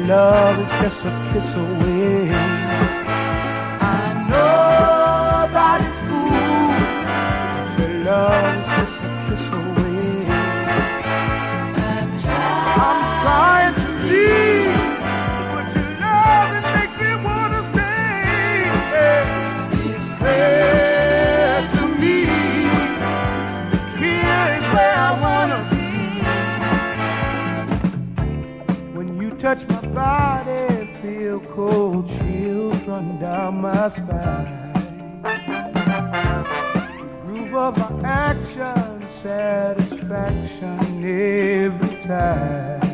love is just a kiss away. I know nobody's fool, but your love is just a kiss away. I'm trying to leave, but your love, it makes me wanna stay. It's clear to me, here is where I wanna be. When you touch my body, feel cold chills run down my spine. The groove of our action, satisfaction every time.